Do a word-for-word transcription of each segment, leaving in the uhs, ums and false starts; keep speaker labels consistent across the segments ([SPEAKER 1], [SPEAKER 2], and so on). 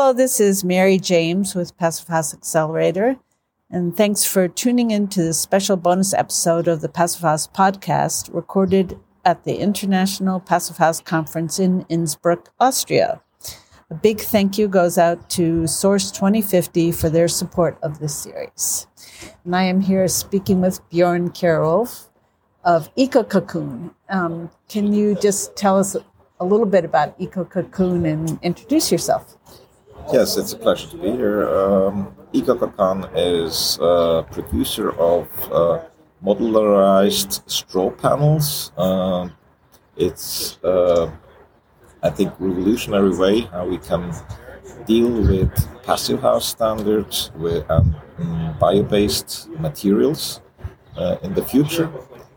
[SPEAKER 1] Hello, this is Mary James with Passive House Accelerator, and thanks for tuning in to this special bonus episode of the Passive House podcast recorded at the International Passive House Conference in Innsbruck, Austria. A big thank you goes out to Source twenty fifty for their support of this series. And I am here speaking with Bjorn Kjærulf of EcoCocoon. Um, can you just tell us a little bit about EcoCocoon and introduce yourself?
[SPEAKER 2] Yes, it's a pleasure to be here. Um, EcoCocoon is a producer of uh, modularized straw panels. Uh, it's, uh, I think, revolutionary way how we can deal with passive house standards with um, bio-based materials uh, in the future.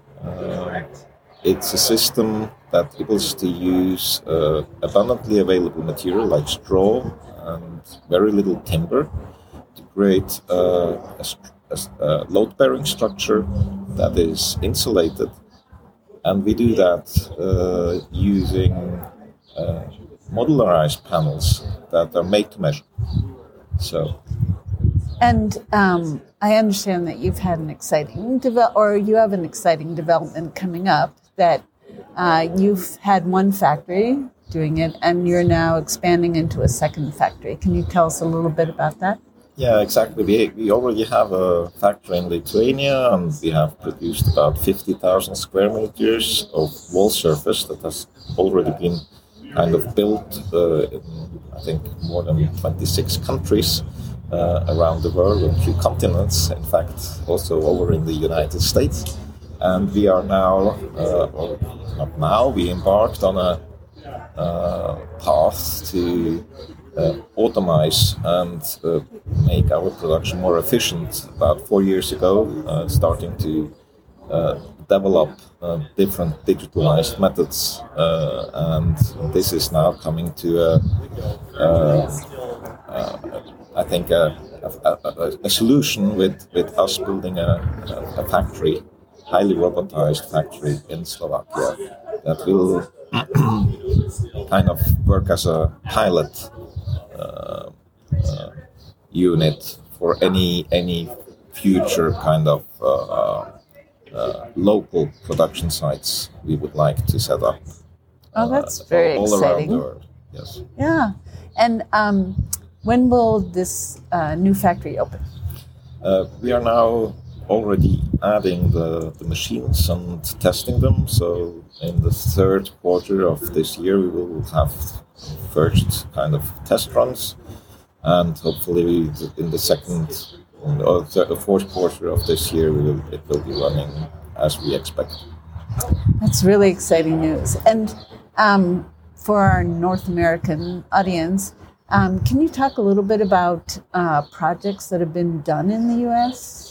[SPEAKER 2] Uh, it's a system that enables to use uh, abundantly available material like straw and very little timber to create uh, a, a, a load-bearing structure that is insulated, and we do that uh, using uh, modularized panels that are made to measure. So,
[SPEAKER 1] and um, I understand that you've had an exciting develop, or you have an exciting development coming up that uh, you've had one factory doing it, and you're now expanding into a second factory. Can you tell us a little bit about that?
[SPEAKER 2] Yeah, exactly. We, we already have a factory in Lithuania, and we have produced about fifty thousand square meters of wall surface that has already been kind of built uh, in, I think, more than twenty-six countries uh, around the world, on three continents, in fact, also over in the United States. And we are now, uh, or not now, we embarked on a Uh, path to uh, automate and uh, make our production more efficient. About four years ago, uh, starting to uh, develop uh, different digitalized methods, uh, and this is now coming to a, uh, uh, I think a, a, a, a solution with, with us building a, a factory, highly robotized factory in Slovakia that will kind of work as a pilot uh, uh, unit for any any future kind of uh, uh, local production sites we would like to set up.
[SPEAKER 1] Oh, that's uh, very
[SPEAKER 2] all
[SPEAKER 1] exciting.
[SPEAKER 2] Around the world. Yes.
[SPEAKER 1] Yeah, and um, when will this uh, new factory open?
[SPEAKER 2] Uh, we are now already adding the, the machines and testing them. So in the third quarter of this year, we will have first kind of test runs, and hopefully in the second or the fourth quarter of this year, we will, it will be running as we expect.
[SPEAKER 1] That's really exciting news. And um, for our North American audience, um, can you talk a little bit about uh, projects that have been done in the U S?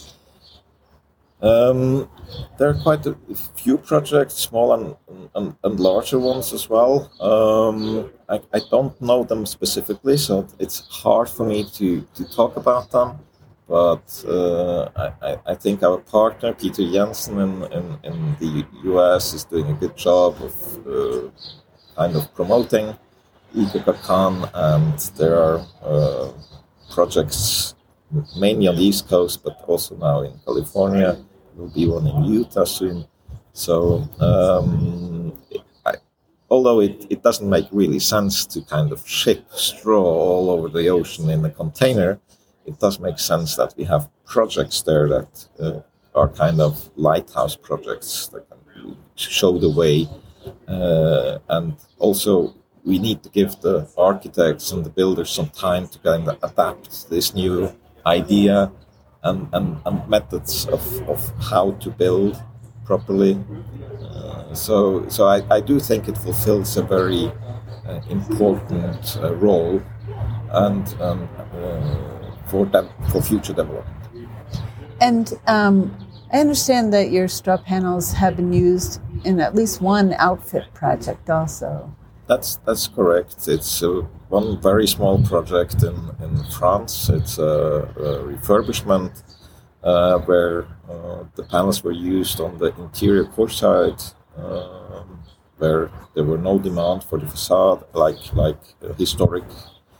[SPEAKER 2] Um, there are quite a few projects, small and, and, and larger ones as well. Um, I, I don't know them specifically, so it's hard for me to, to talk about them. But uh, I, I think our partner, Peter Jensen in, in, in the U S, is doing a good job of uh, kind of promoting EcoCocoon, and there are uh, projects mainly on the East Coast, but also now in California. Will be one in Utah soon. So, um, I, although it, it doesn't make really sense to kind of ship straw all over the ocean in a container, it does make sense that we have projects there that uh, are kind of lighthouse projects that can show the way. Uh, and also, we need to give the architects and the builders some time to kind of adapt this new idea And, and, and methods of, of how to build properly. Uh, so so I, I do think it fulfills a very uh, important uh, role and um, uh, for that, for future development.
[SPEAKER 1] And um, I understand that your straw panels have been used in at least one outfit project also.
[SPEAKER 2] That's that's correct. It's uh, one very small project in, in France. It's a, a refurbishment uh, where uh, the panels were used on the interior courtside, um, where there were no demand for the facade, like like uh, historic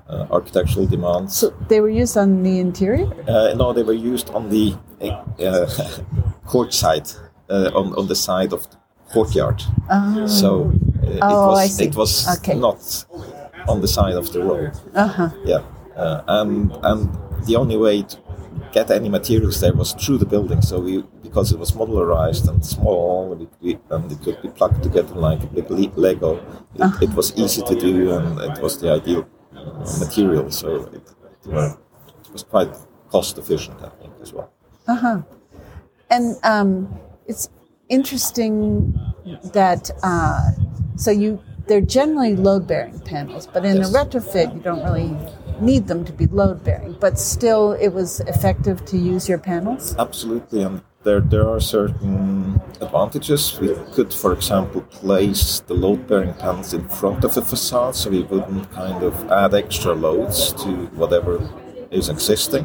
[SPEAKER 2] uh, architectural demands.
[SPEAKER 1] So they were used on the interior?
[SPEAKER 2] Uh, no, they were used on the uh, court side, uh, on, on the side of the courtyard.
[SPEAKER 1] Oh.
[SPEAKER 2] So uh, it
[SPEAKER 1] oh,
[SPEAKER 2] was
[SPEAKER 1] I see.
[SPEAKER 2] it was
[SPEAKER 1] okay.
[SPEAKER 2] not on the side of the road.
[SPEAKER 1] Uh-huh.
[SPEAKER 2] Yeah, uh, and and the only way to get any materials there was through the building. So we, because it was modularized and small, we, we, and it could be plugged together like a big le- Lego. It,
[SPEAKER 1] uh-huh.
[SPEAKER 2] it was easy to do, and it was the ideal material. So it, it, uh, it was quite cost efficient, I think, as well.
[SPEAKER 1] Uh huh. And um, it's interesting that uh, so you they're generally load-bearing panels, but in
[SPEAKER 2] Yes.
[SPEAKER 1] a retrofit you don't really need them to be load-bearing. But still, it was effective to use your panels.
[SPEAKER 2] Absolutely, and there there are certain advantages. We could, for example, place the load-bearing panels in front of the facade, so we wouldn't kind of add extra loads to whatever is existing.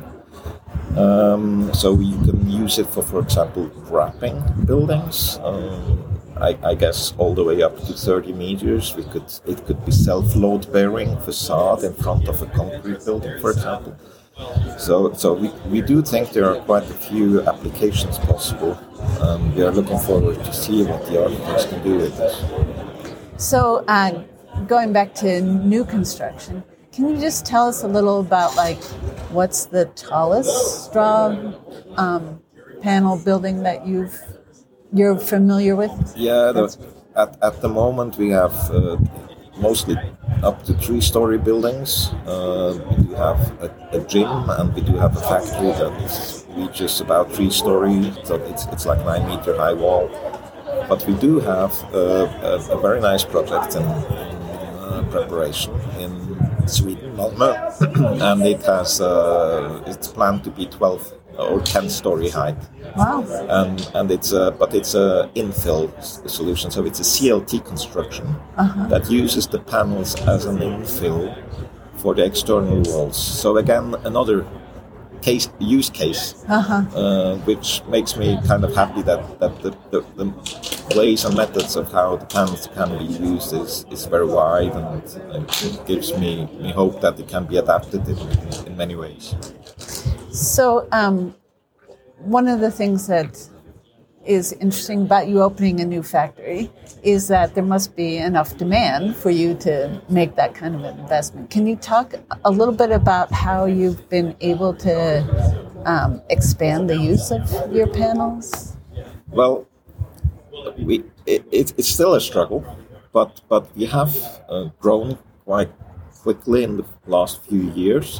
[SPEAKER 2] Um, so you can use it for, for example, wrapping buildings. Um, I, I guess all the way up to thirty meters. We could it could be self-load bearing facade in front of a concrete building, for example. So so we, we do think there are quite a few applications possible. Um, we are looking forward to see what the architects can do with this.
[SPEAKER 1] So uh, going back to new construction, can you just tell us a little about like what's the tallest straw um, panel building that you've you're familiar with?
[SPEAKER 2] Yeah, the, at at the moment we have uh, mostly up to three-story buildings. Uh, we do have a, a gym, and we do have a factory that reaches about three story, so it's it's like nine meter high wall. But we do have uh, a, a very nice project in, in uh, preparation in Sweden, Malmö, and it has uh, it's planned to be twelve or ten story height.
[SPEAKER 1] Wow!
[SPEAKER 2] And and it's a but it's a infill solution, so it's a C L T construction uh-huh. that uses the panels as an infill for the external walls. So again, another case use case, uh-huh. uh, which makes me kind of happy that that the, the, the ways and methods of how the panels can be used is, is very wide, and it gives me, me hope that it can be adapted in, in many ways.
[SPEAKER 1] So um, one of the things that is interesting about you opening a new factory is that there must be enough demand for you to make that kind of an investment. Can you talk a little bit about how you've been able to um, expand the use of your panels?
[SPEAKER 2] Well, we it, it, it's still a struggle, but but we have uh, grown quite quickly in the last few years.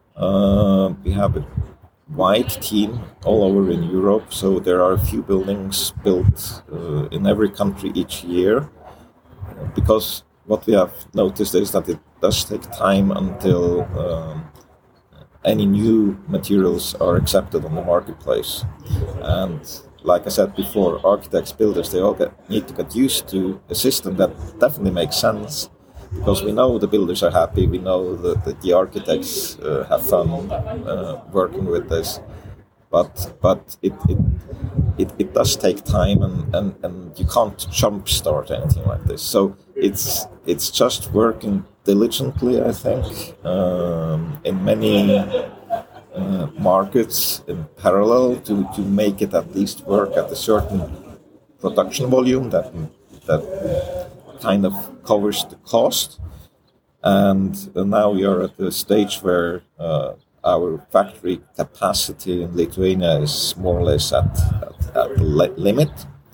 [SPEAKER 2] Uh, we have a wide team all over in Europe, so there are a few buildings built uh, in every country each year. Uh, because what we have noticed is that it does take time until um, any new materials are accepted on the marketplace. And like I said before, architects, builders, they all get, need to get used to a system that definitely makes sense. Because we know the builders are happy, we know that, that the architects uh, have fun uh, working with this, but but it it, it, it does take time, and, and, and you can't jumpstart anything like this. So it's it's just working diligently, I think, um, in many uh, markets in parallel to, to make it at least work at a certain production volume that that. kind of covers the cost, and now we are at the stage where uh, our factory capacity in Lithuania is more or less at, at, at the li- limit,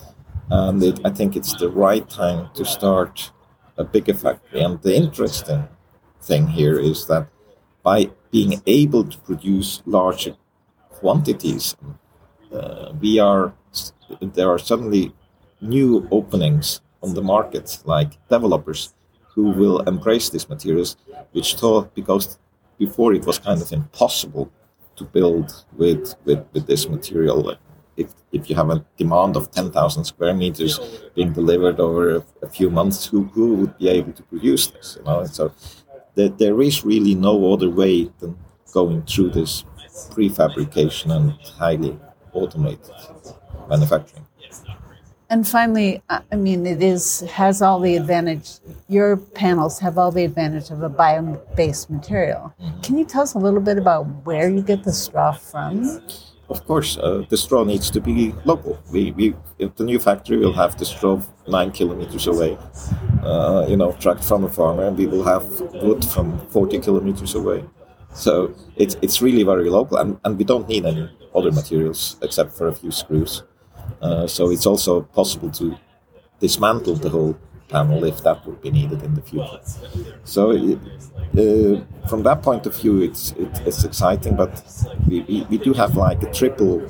[SPEAKER 2] and it, I think it's the right time to start a bigger factory. And the interesting thing here is that by being able to produce larger quantities, uh, we are there are suddenly new openings on the market, like developers who will embrace these materials, which thought, because before it was kind of impossible to build with with, with this material. If if you have a demand of ten thousand square meters being delivered over a, a few months, who, who would be able to produce this? You know, so there, there is really no other way than going through this prefabrication and highly automated manufacturing.
[SPEAKER 1] And finally, I mean, it is has all the advantage. Your panels have all the advantage of a bio-based material. Mm-hmm. Can you tell us a little bit about where you get the straw from?
[SPEAKER 2] Of course, uh, the straw needs to be local. We, we, at the new factory, we'll have the straw nine kilometers away, uh, you know, tracked from a farmer, and we will have wood from forty kilometers away. So it's it's really very local, and, and we don't need any other materials except for a few screws. Uh, so it's also possible to dismantle the whole panel if that would be needed in the future. So uh, from that point of view, it's it, it's exciting, but we, we, we do have like a triple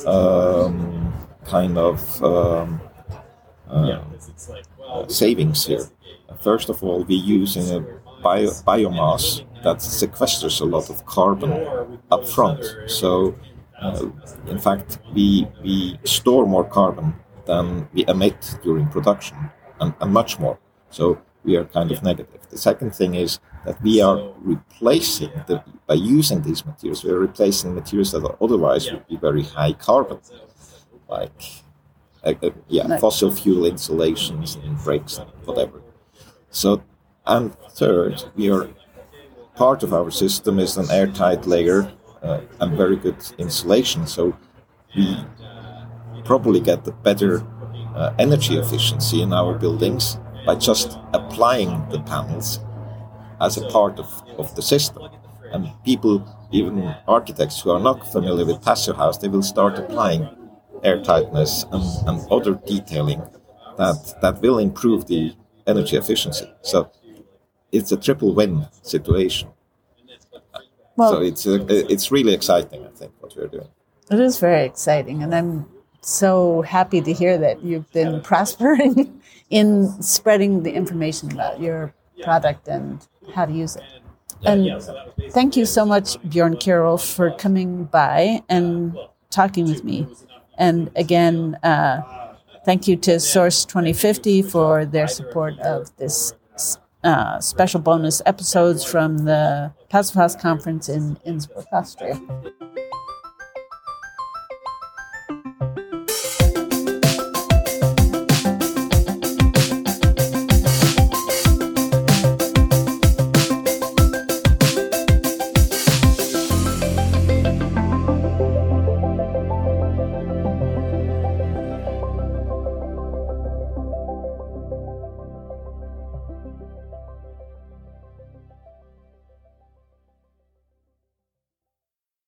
[SPEAKER 2] um, kind of um, uh, uh, savings here. First of all, we're using a bio, biomass that sequesters a lot of carbon up front. So uh, in fact, we we store more carbon than we emit during production, and, and much more. So we are kind of negative. The second thing is that we are replacing, the, by using these materials, we are replacing materials that are otherwise would be very high carbon, like uh, uh, yeah, nice. Fossil fuel insulations and brakes and whatever. So, and third, we are part of our system is an airtight layer uh, and very good insulation. So we probably get the better uh, energy efficiency in our buildings by just applying the panels as a part of, of the system. And people, even architects who are not familiar with Passive House, they will start applying airtightness and, and other detailing that, that will improve the energy efficiency. So it's a triple win situation. Well, so it's a, it's really exciting, I think, what we're doing.
[SPEAKER 1] It is very exciting, and I'm so happy to hear that you've been prospering in spreading the information about your product and how to use it. And thank you so much, Bjorn Kjærulf, for coming by and talking with me. And again, uh, thank you to Source twenty fifty for their support of this uh, special bonus episodes from the Passive House Conference in Innsbruck, Austria.